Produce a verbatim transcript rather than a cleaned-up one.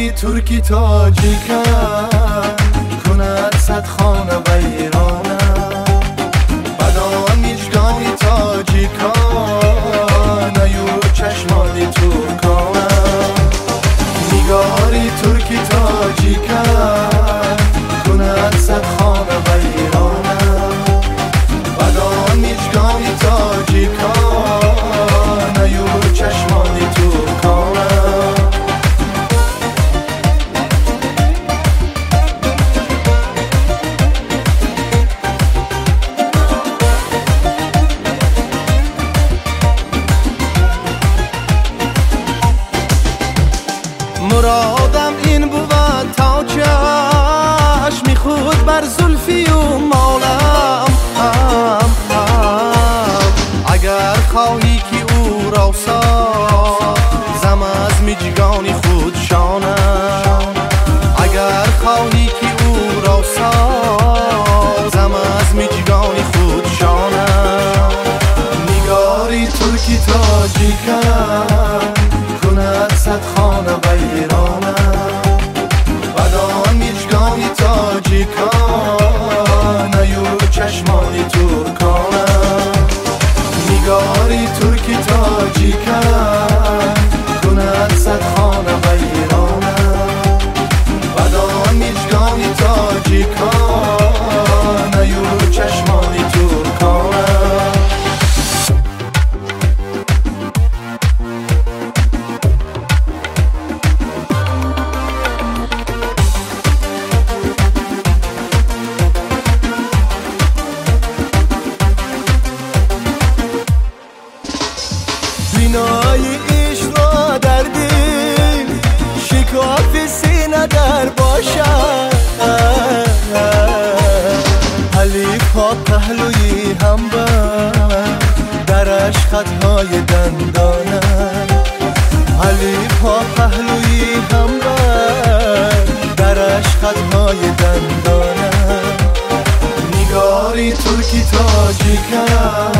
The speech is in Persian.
نگاری ترکی تاجیکم کند صد خانه ویرانم بدان میجگانی تاجیکان نیو چشمانی ترکانم نگاری ترکی تاجیکم کند صد خانه ویرانم بدان میجگانی تاجیکان نیو چشمانی ترکانم مرادم این بود تا چشمی خود بر زلفی و مالم هم هم اگر خواهی که او را سازم از میجگانی خود شانم اگر خواهی که او را سازم از میجگانی خود شانم نگاری ترکی تاجیکم کند صد خانه ویرانم بدان میجگانی تاجیکان نیو چشمانی ترکانم نگاری ترکی تاجیکم کند صد خانه ویرانم بدان میجگانی تاجیکان نیو چشمانی ترکانم بینای عشق را در دل شکاف سینه در باشد حلیف ها پهلوی هم بر درش خطهای دندانه حلیف ها پهلوی هم بر درش خطهای دندانه نگاری ترکی تاجیکم